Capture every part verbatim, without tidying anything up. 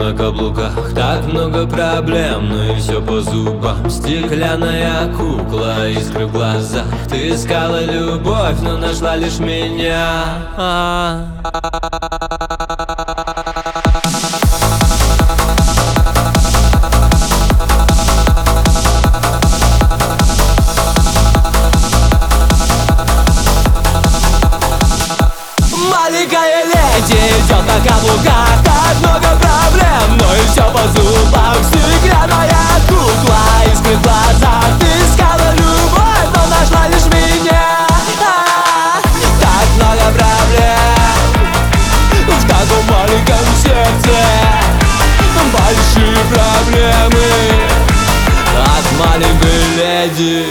на каблуках, так много проблем, но и все по зубам. Стеклянная кукла, искры в глазах. Ты искала любовь, но нашла лишь меня. Маленькая леди идет на каблуках, так много проблем, но и все по зубам. Стеклянная кукла, искры в глазах. Ты искала любовь, но нашла лишь меня. А-а-а, так много проблем в таком маленьком сердце. Большие проблемы от маленькой леди.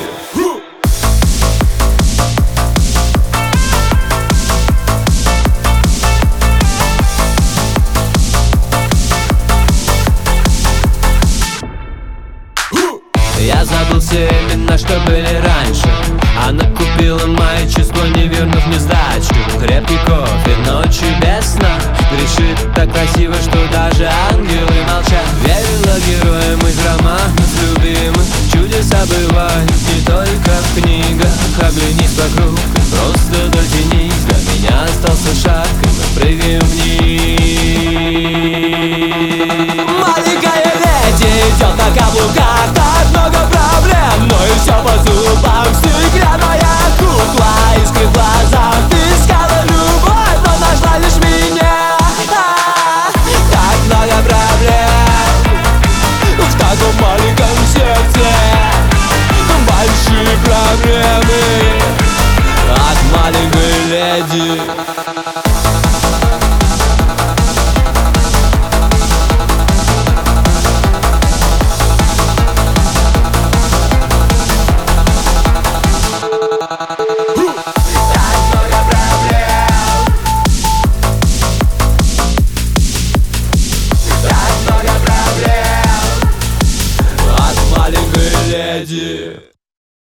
Я забыл все имена, что были раньше. Она купила мое число, не вернув мне сдачу. Крепкий кофе ночью без сна. Грешит так красиво, что даже ангелы молчат. Верила героям их романов любимых. Чудеса бывают не только в книгах. Оглянись вокруг, и просто дотянись. Для меня остался шаг, и мы прыгаем вниз. Маленькая леди идет на каблуках, так много проблем, но и все по зубам. Стеклянная кукла, искры в глазах. Ты искала любовь, но нашла лишь меня. А-а-а, так много проблем в таком маленьком сердце. Большие проблемы от маленькой леди.